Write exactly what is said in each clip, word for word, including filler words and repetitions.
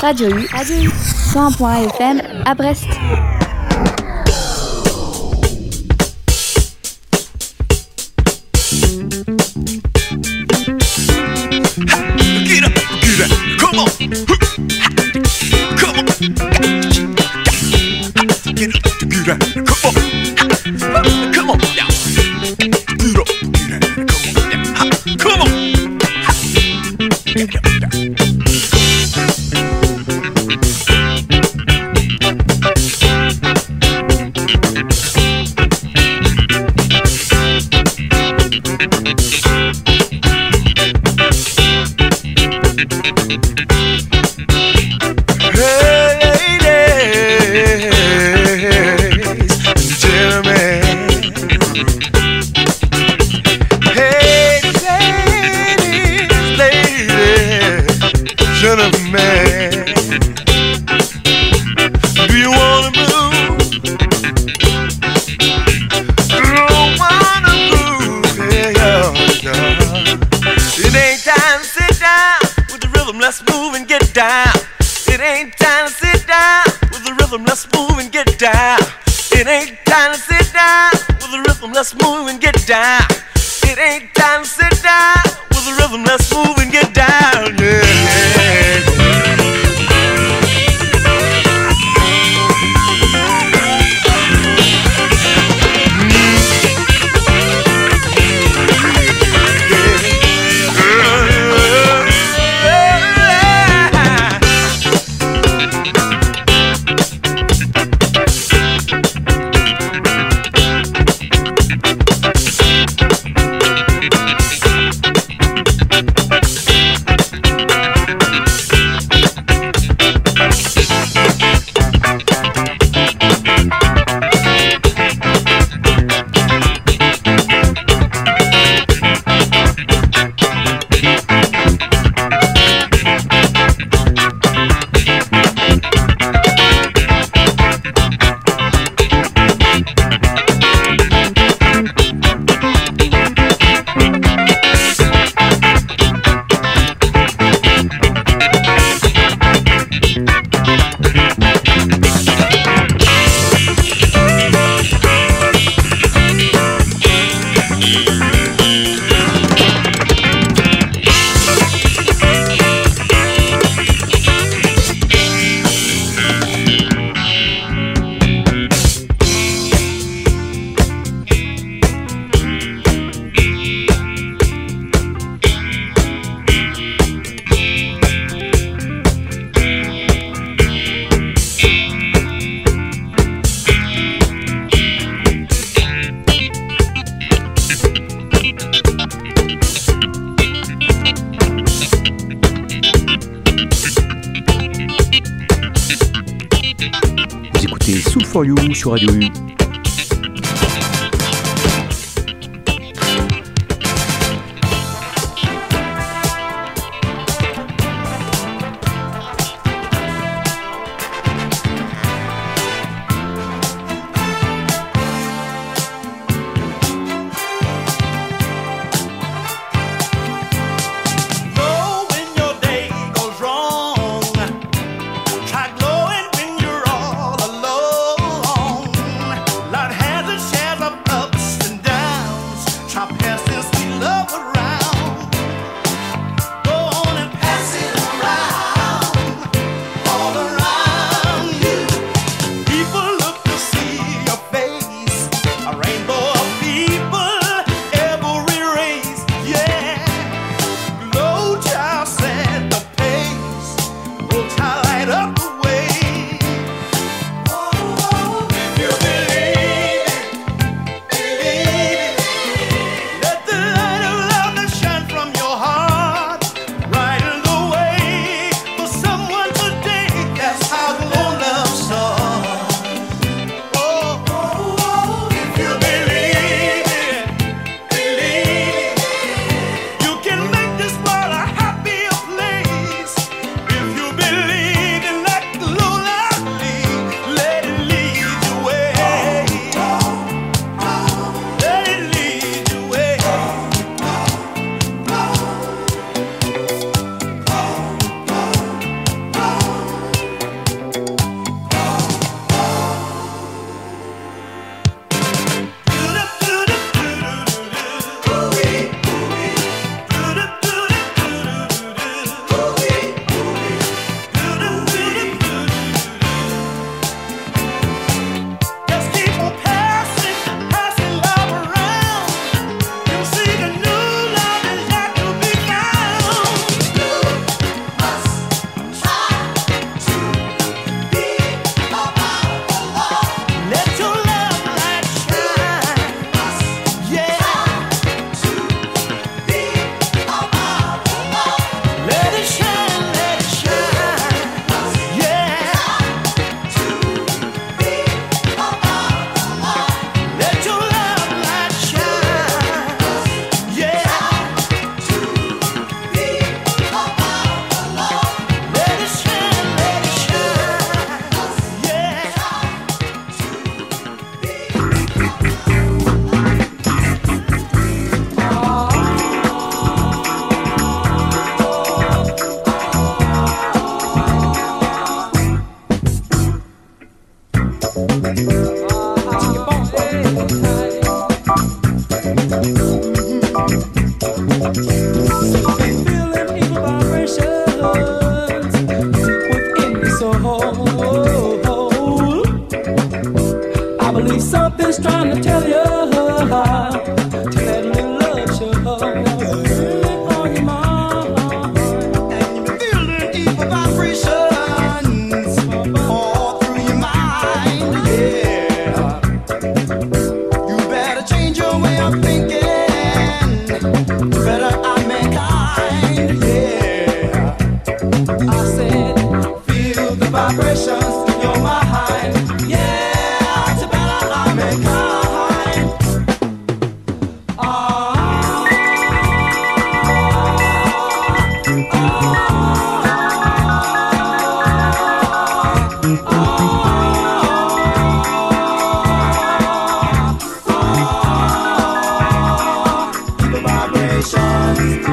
Radio U, Radio U, cent un point un F M à Brest. Get up, get up, come on, come on, get up, get up, come on, come on, yeah. Get up, get up, come on, yeah. Come on. Let's move and get down. It ain't time to sit down with the rhythm. Let's move and get down. Yeah, yeah. Soul for You sur Radio U. Try glowing when you're all alone. deep within your soul. I believe something's trying to tell you to let a little love show on your mind. And you're feeling evil vibrations all through your mind. Yeah, you better change your way of thinking. Better I'm mankind. Yeah, I said, feel the vibrations in your mind. Yeah, it's better I'm mankind. Ah, the vibrations.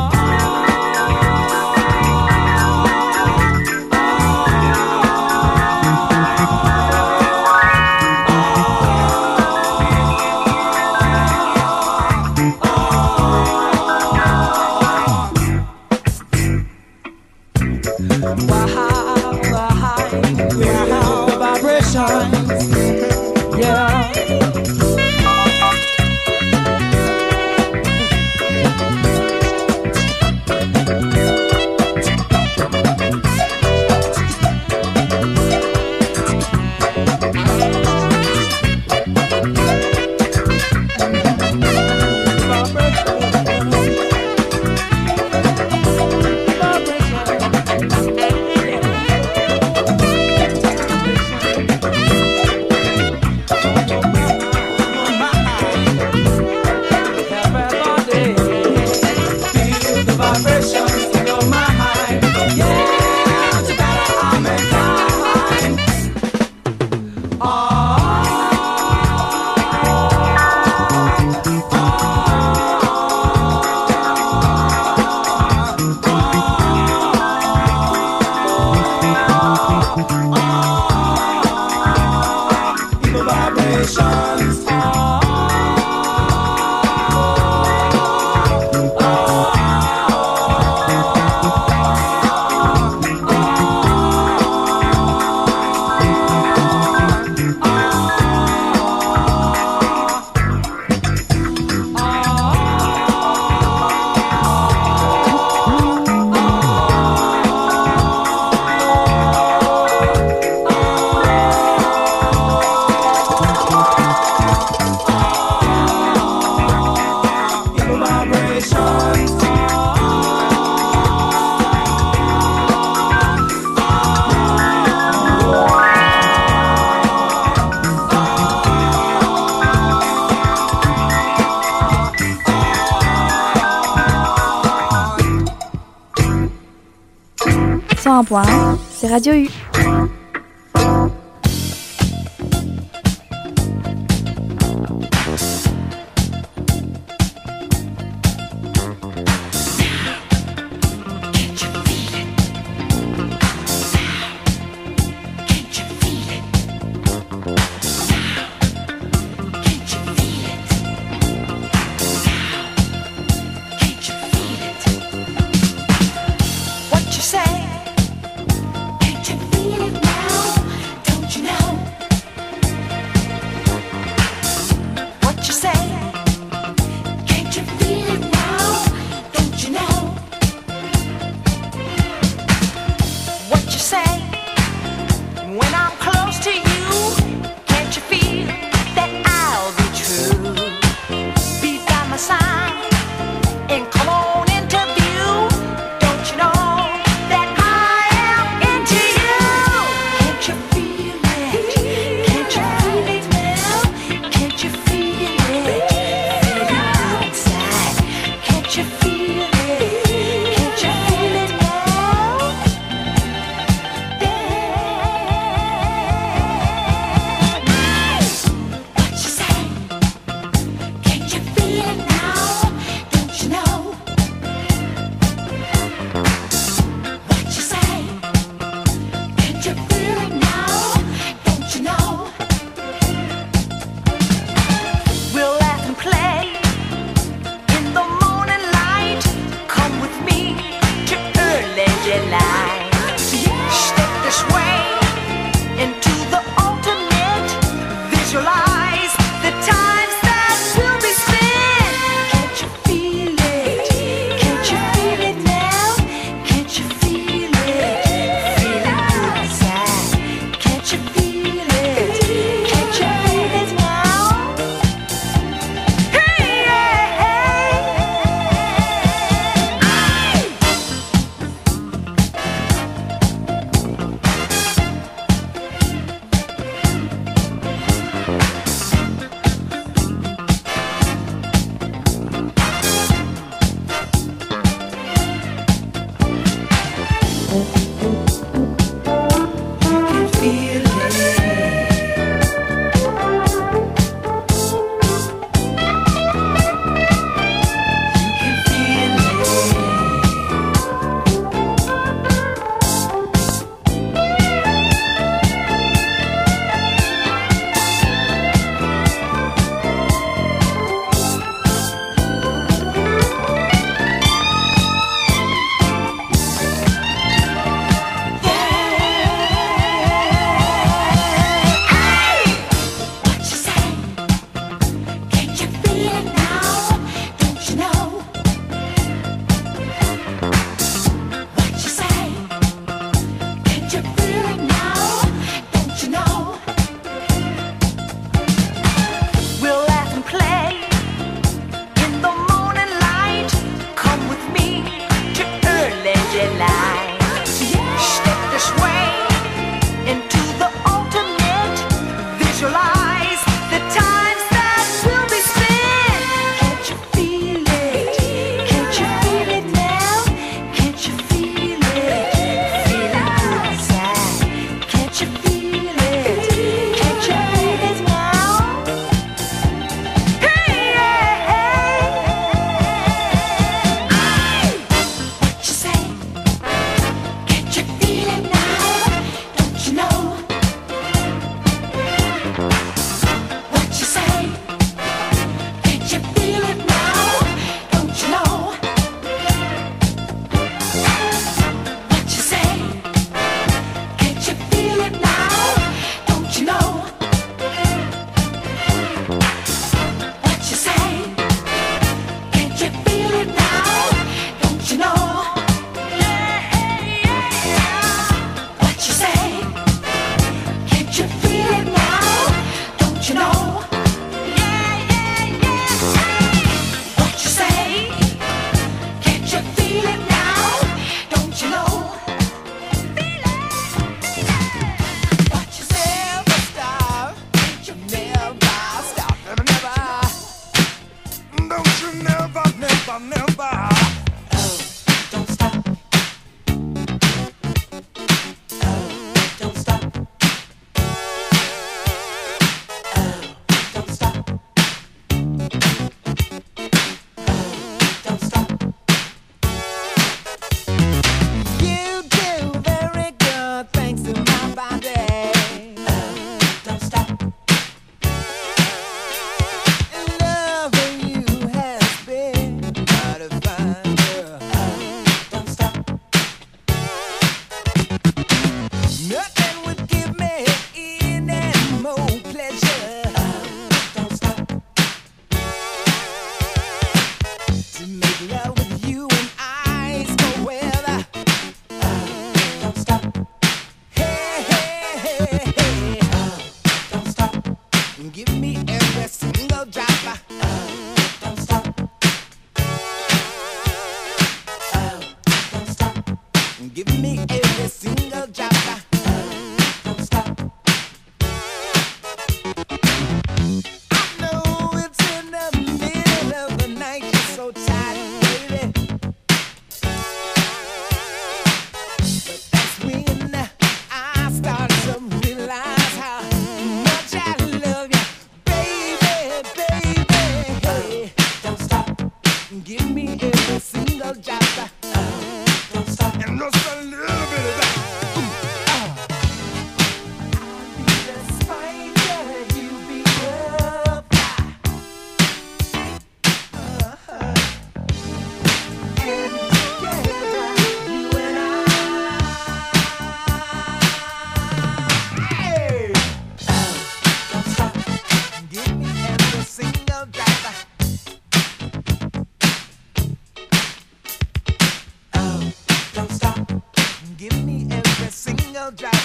The vibrations. Yeah. cent un point un, c'est Radio U. What you say? Can't you feel it now? every single drop. Don't stop. I know it's in the middle of the night. You're so tired, baby. But that's when I start to realize how much I love you, baby, baby. Hey, don't stop. Give me every single drop. Don't stop. And just a little bit of that. I'll be the spider, you be the fly. Uh-huh. And together, you and I. Hey. Don't stop. Give me every single drop. Don't stop. Give me every single drop.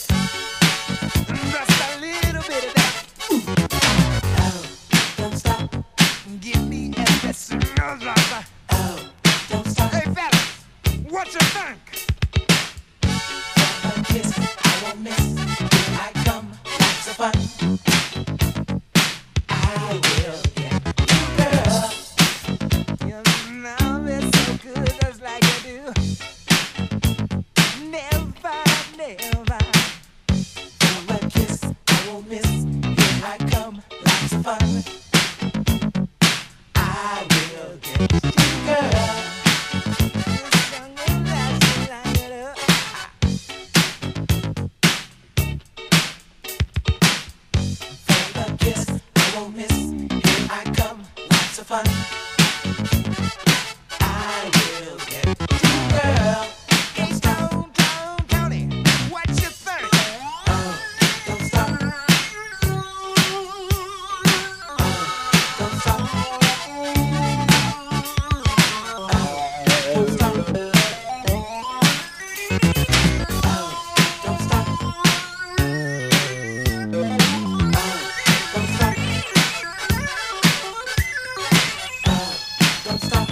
Just a little bit of that. Oh, don't stop. Give me every single drop. Oh, don't stop. Hey, fella, what you think? A kiss I won't miss. I come, lots of fun. I will get you, girl. You know me so good, just like you do. Never, never. A kiss I won't miss. Here I come, lots of fun. I will get you, girl. This song will last you like you do. For the kiss I won't miss. Here I come, lots of fun. I will get you, girl. It's Stone Town County. What you think? Oh, don't stop. Oh, don't stop. Oh, don't stop. Oh, don't stop. Oh, don't stop.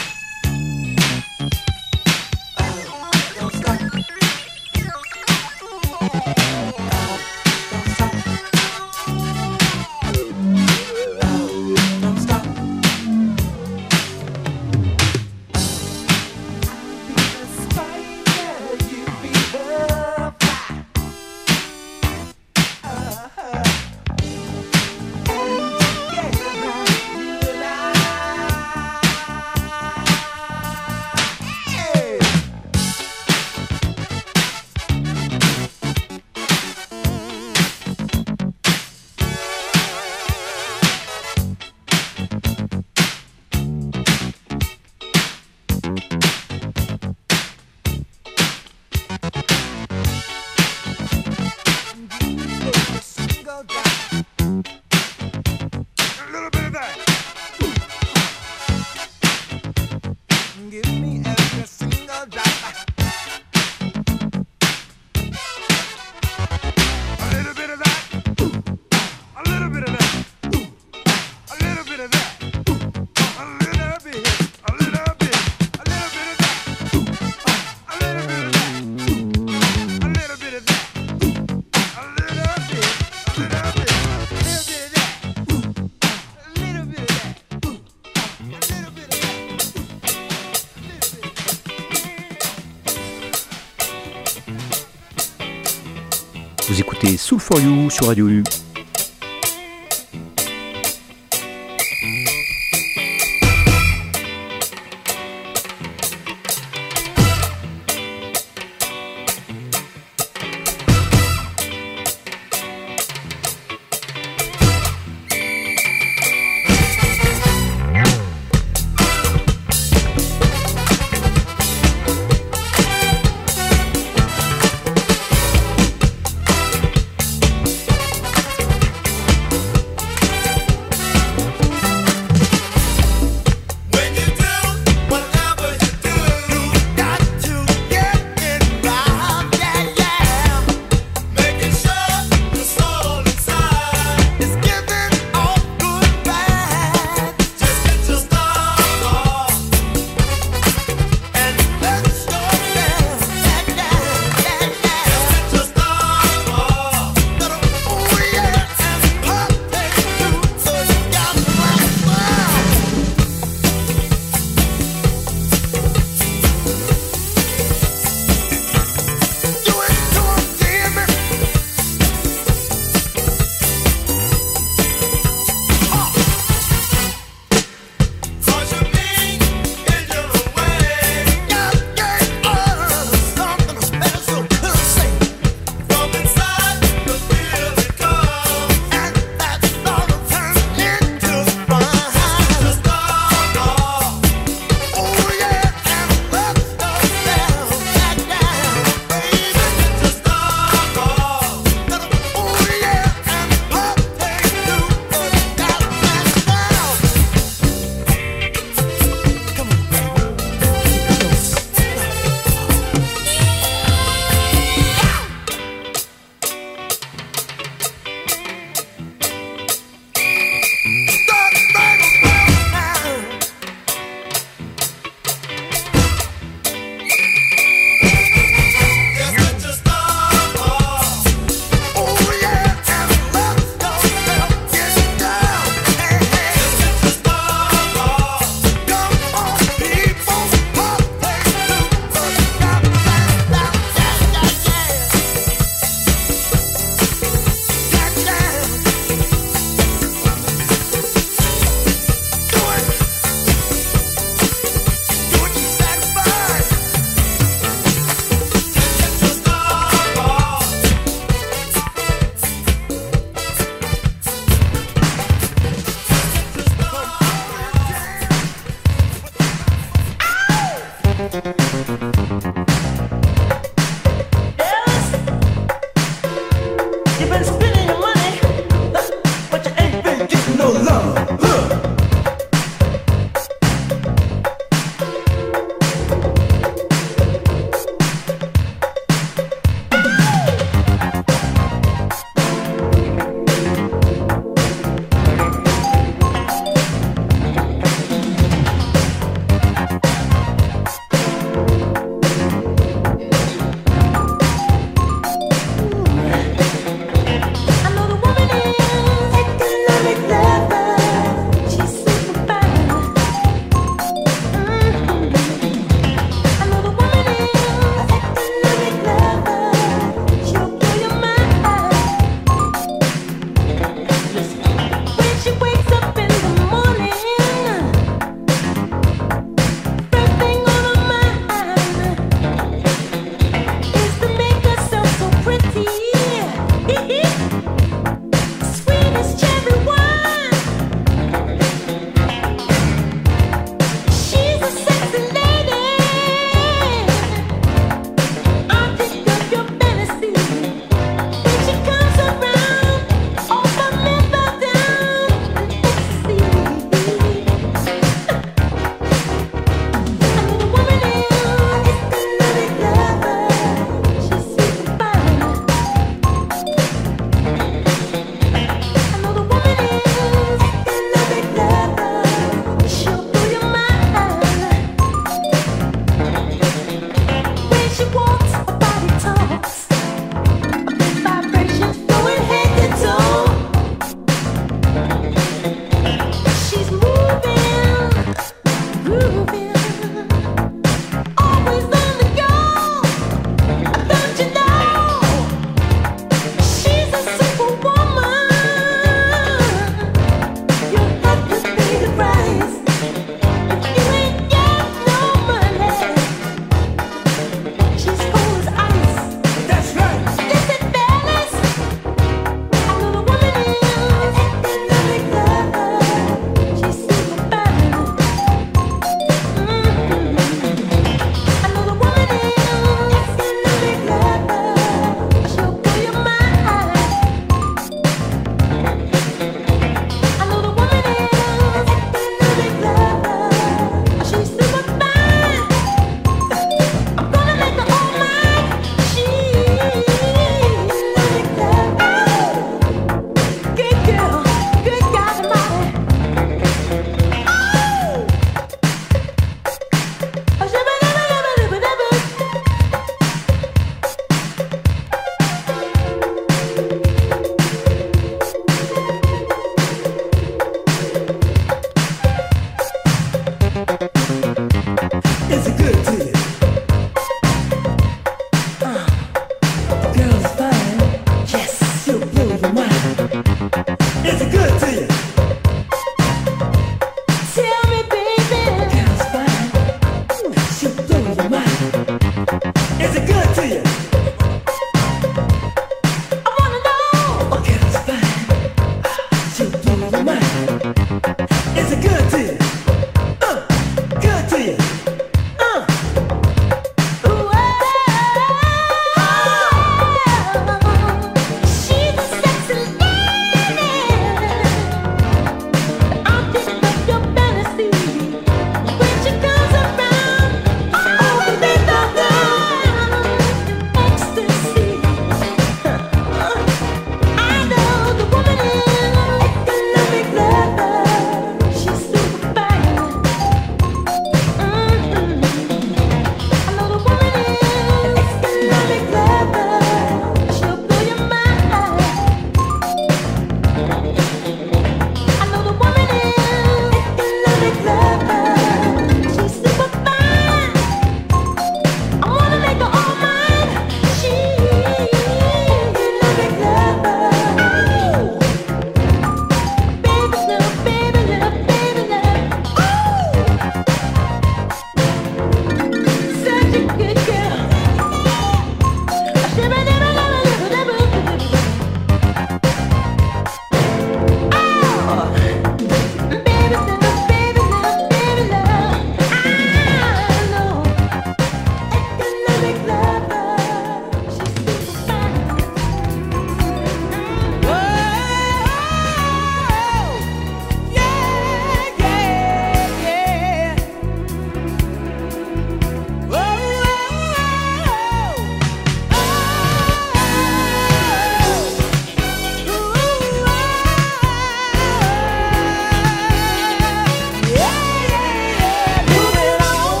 Give me every single drop. A little bit of that. A little bit of that. A little bit of that. A little bit. A little bit. A little bit of that. A little bit of that. A little bit of that. A little bit. A little bit. A little bit of that. A little bit of that. Vous écoutez Soul for You sur Radio U.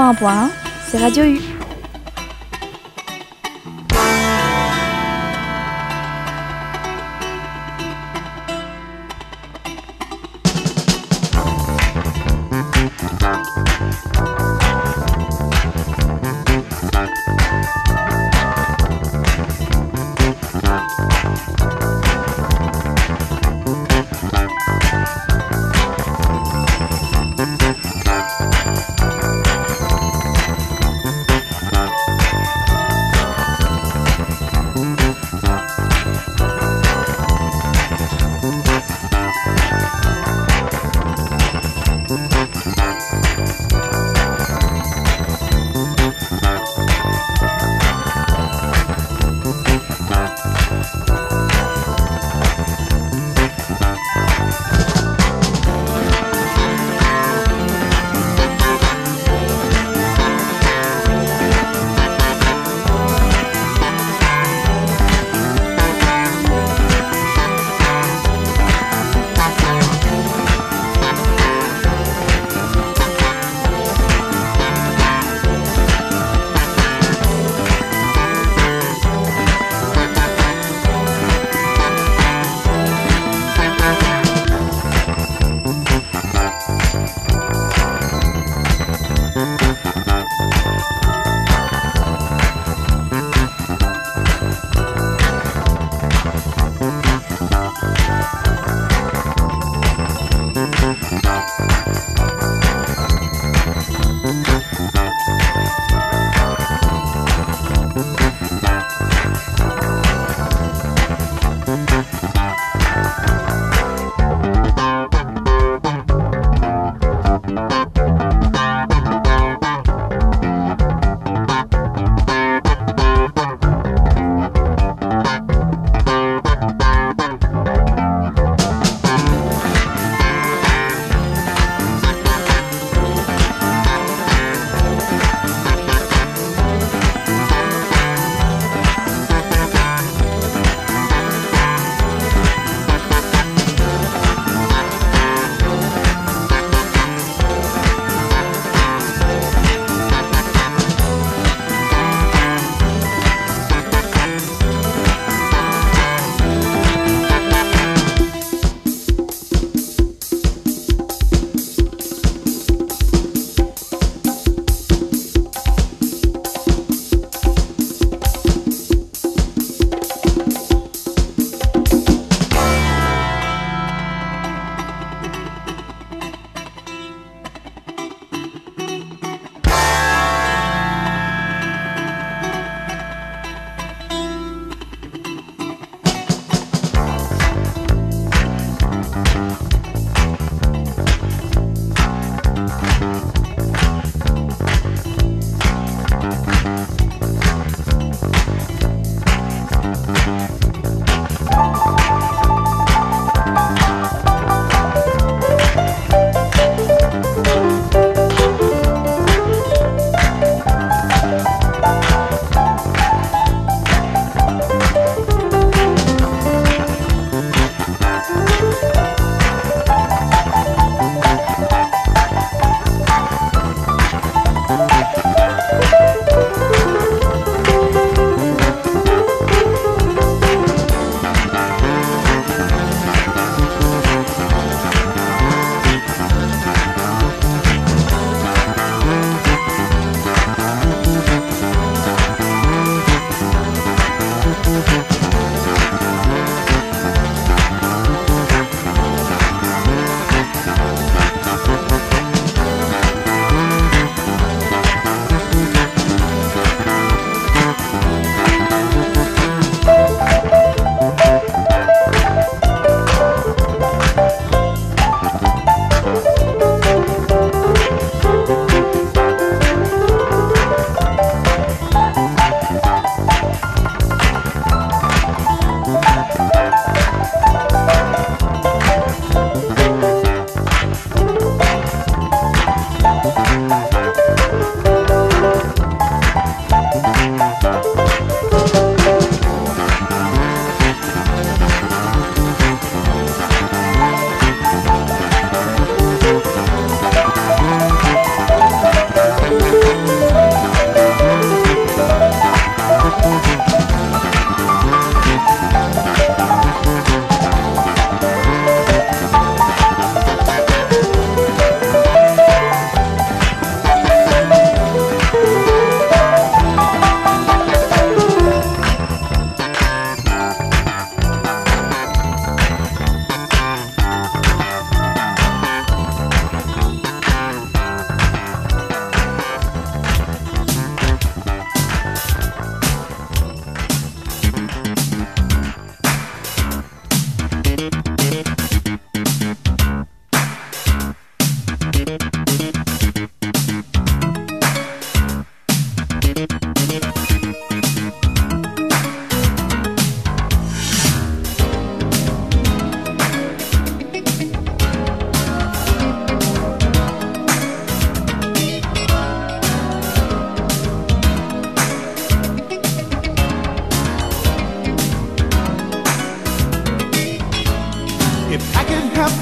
cent un point un, c'est Radio U.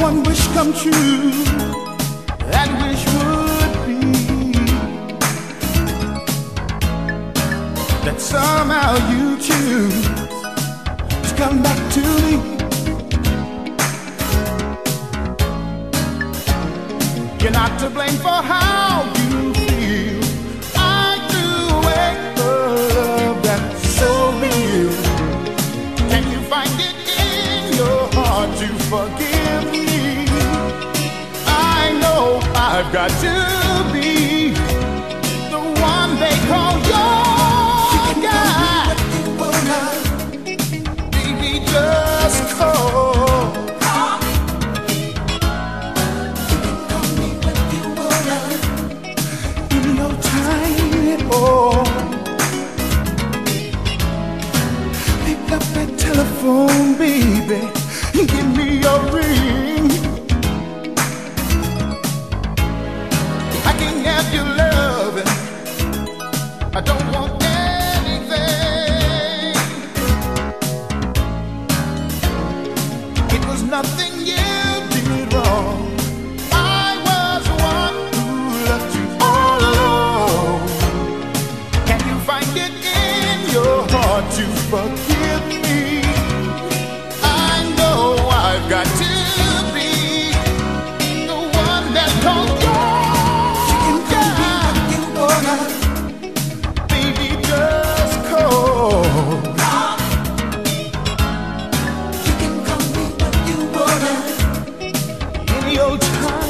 one wish come true. That wish would be that somehow you choose to come back to me. You're not to blame for how you feel. I threw away the love that's so real. Can you find it in your heart to forgive me? I know I've got to be the one they call your guy. Baby, just call. Oh, pick up that telephone, baby, and give me a ring. I can have your loving. I don't want anything. It was nothing you did wrong. I was one who loved you all alone. Find it in your heart to forgive me. I know I've got to be the one that calls you guy. You wanna, baby, just call. You can call me what you wanna, any old time.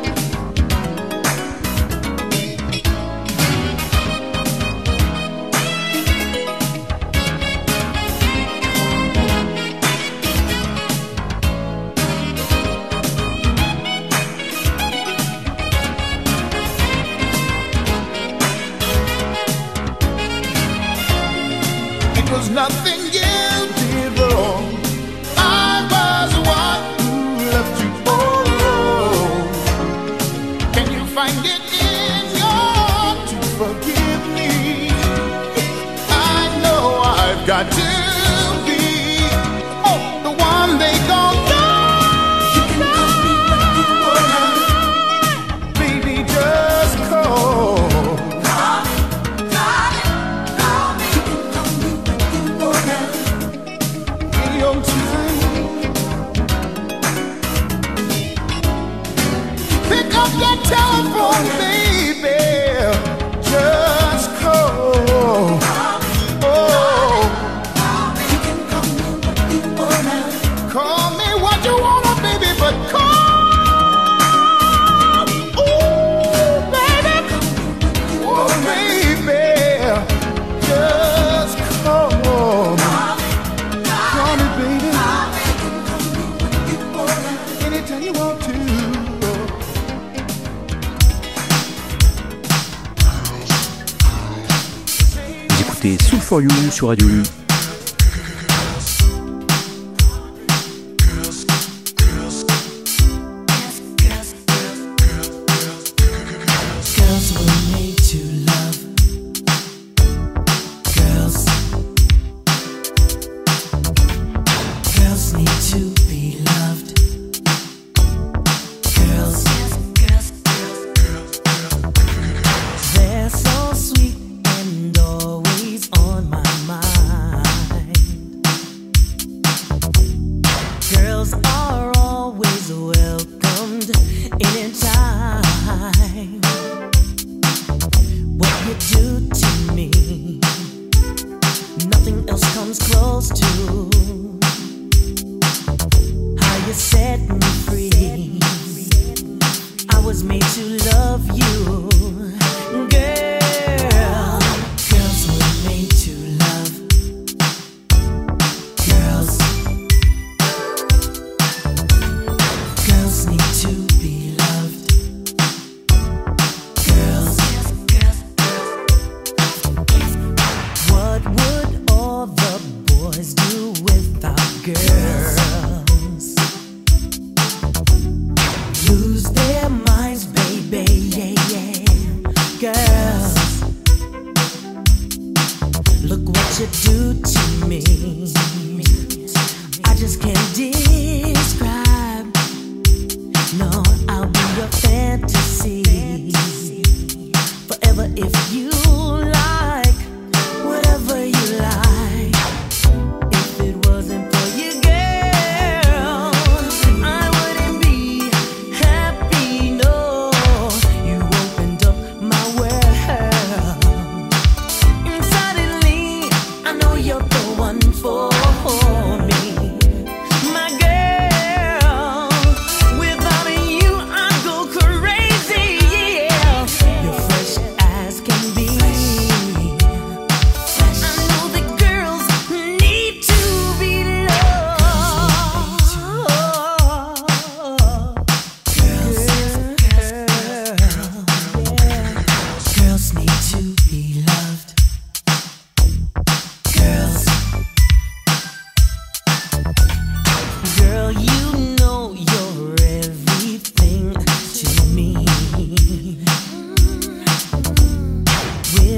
Nothing you did wrong. I was one who left you all alone. Can you find it in your heart to forgive me? I know I've got to be oh, the one they call love. You can call me what you wanna, baby, just call. Pick up that telephone, baby, just call. Oh, you can call me what you wanna. Call me what you wanna, baby, but call. Ooh, baby, oh, baby, just call. Call me, baby, anytime you want to. Écoutez Soul for You sur Radio U. you do to me, I just can't describe.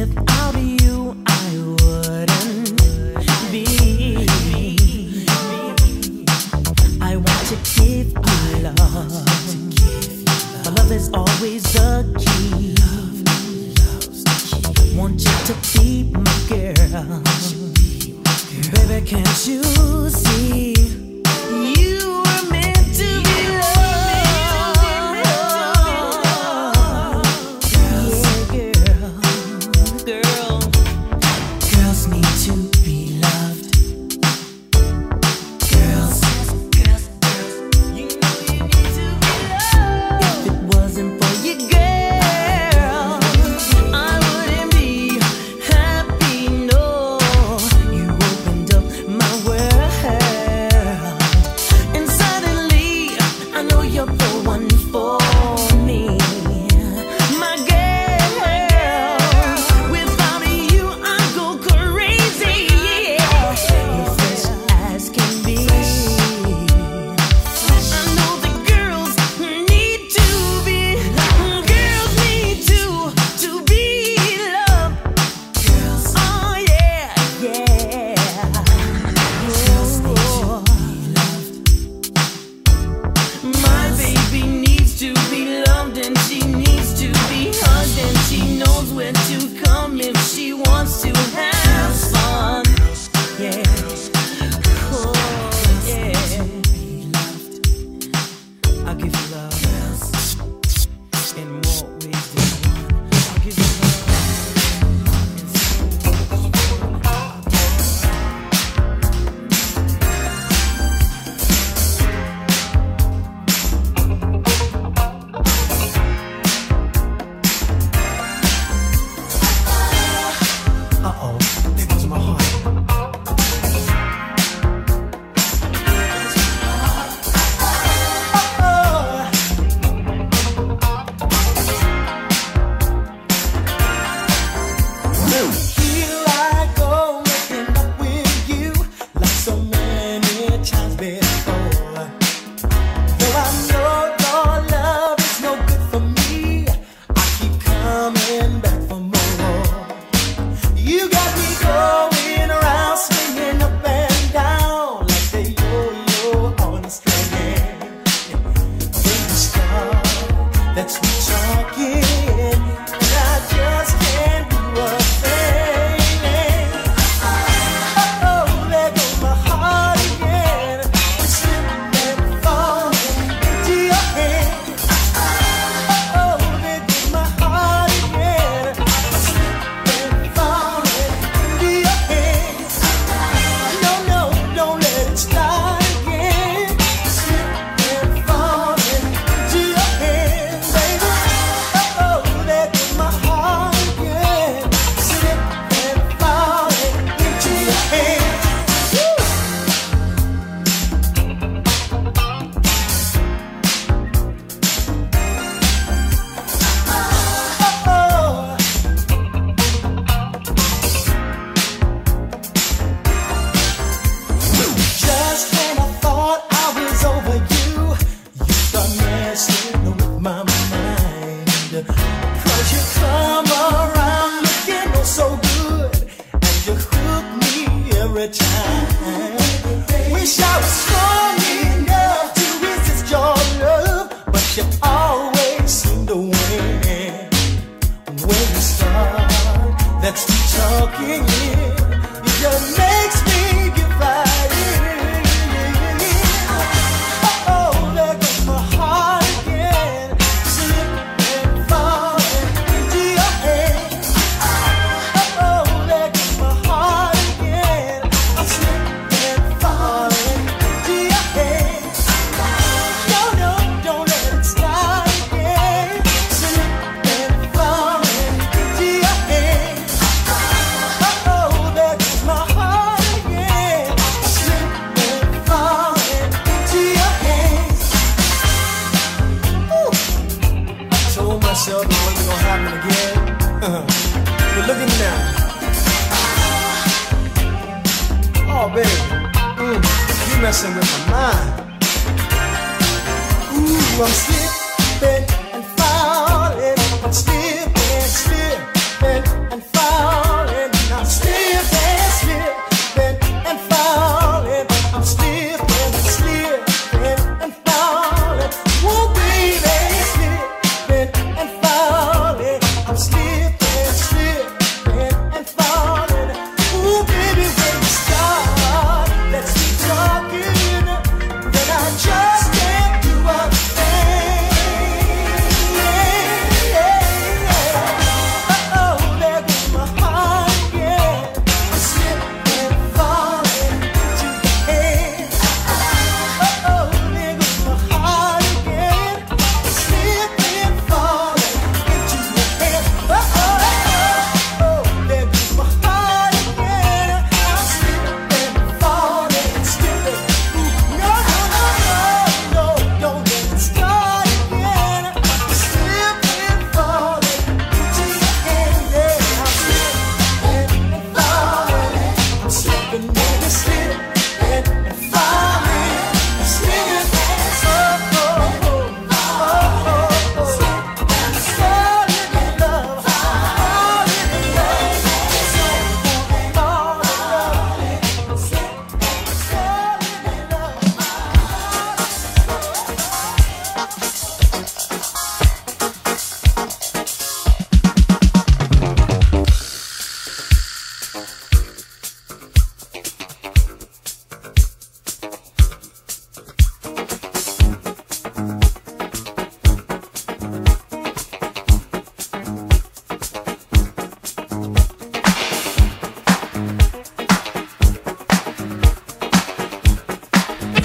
without you I wouldn't be. I want to give you love, but love is always the key. Want you to be my girl, baby, can't you see? You were meant to be loved. Yeah, girl, girl. Girls need to be loved. Girls, girls, girls. You know you need to be loved. If it wasn't for you, girl, I wouldn't be happy. No, you opened up my world, and suddenly I know you're the one for me, my girl. Without you, I go crazy. Yeah, you're fresh as can be. I know the girls need to be, girls need to to be loved. Girls, oh yeah, yeah. Girls need to be loved. My baby needs to be loved, and she needs to be hugged, and she knows where to come if she wants to have fun. Yeah, oh yeah. I'll give you love in more ways than one. I'll give you love in Uh-oh, there goes my heart. Here I go, waking up with you like so many times before. Though I know your love is no good for me, I keep coming back for more. You got me going around, swinging up and down like a yo-yo on a string. Baby, stop that sweet talking, and I just can't do a thing. Oh, there goes my heart again, slipping and falling into your hands. Oh, there goes my heart again, slipping and falling into your hands. No, no, don't let it start again. Slipping and falling into your hands, baby. Oh, there goes my heart again, slipping and falling into your hands. Oh, just when I thought I was over you, you start messing with my mind. 'Cause you come around looking oh so good, and you hook me every time. Wish I was strong enough to resist your love, but you always seem to win. When you start that sweet talking, it just makes me get right in. Oh, there goes my heart again, slipping and falling into your hands. Oh, there goes my heart again, slipping and falling into your hands. No, no, don't let it start again, slipping and falling into your hands. Oh, there goes my heart again, slipping and falling into your hands. Ooh. I told myself it wasn't gonna happen again. But look at me now. Oh, baby, mm, you messing with my mind. Ooh, I'm slipping and falling, slipping, slipping and falling.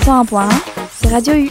cent un point un, c'est Radio U.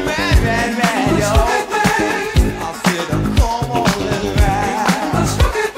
Ride, ride, yo. I said, come on, let's ride.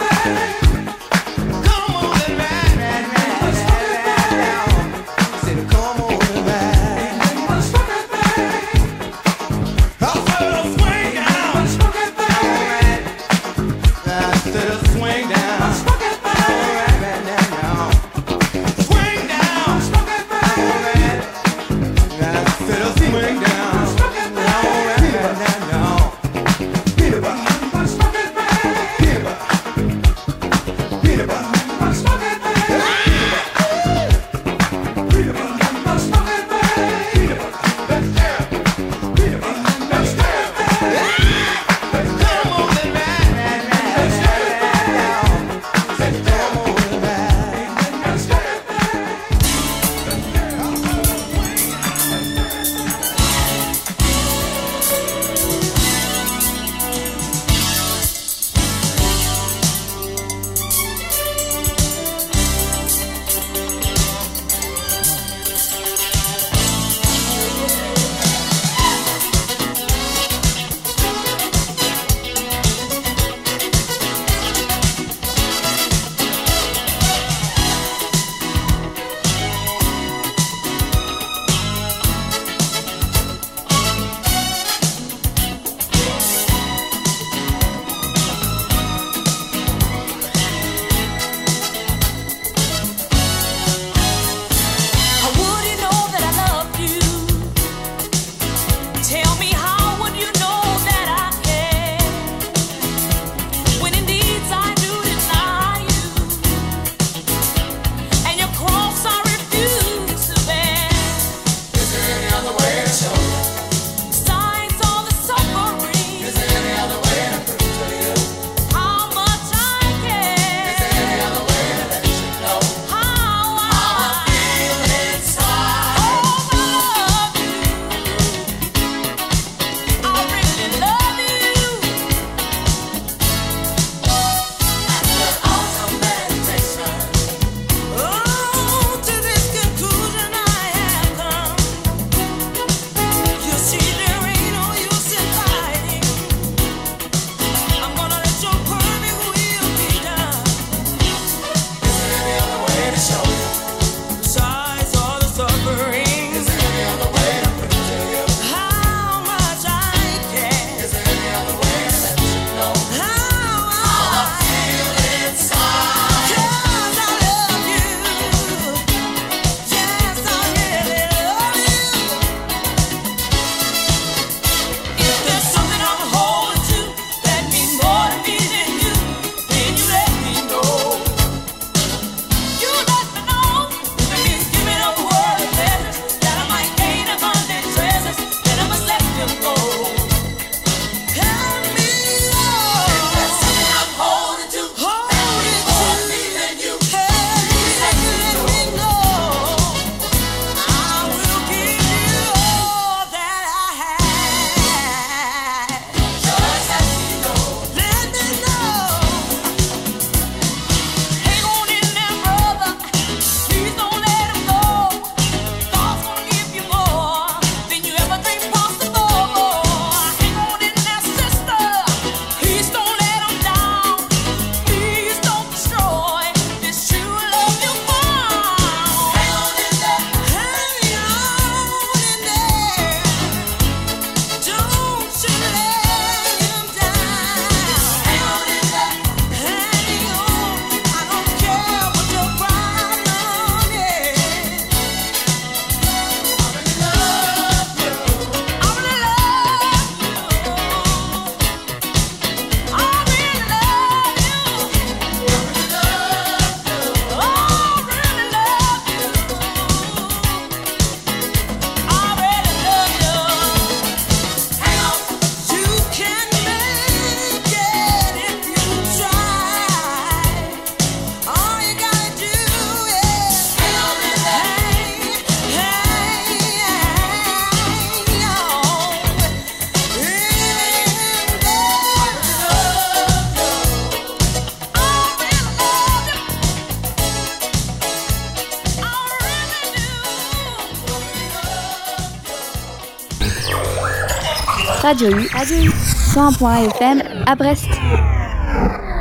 Radio U, Radio U, cent un point un F M à Brest.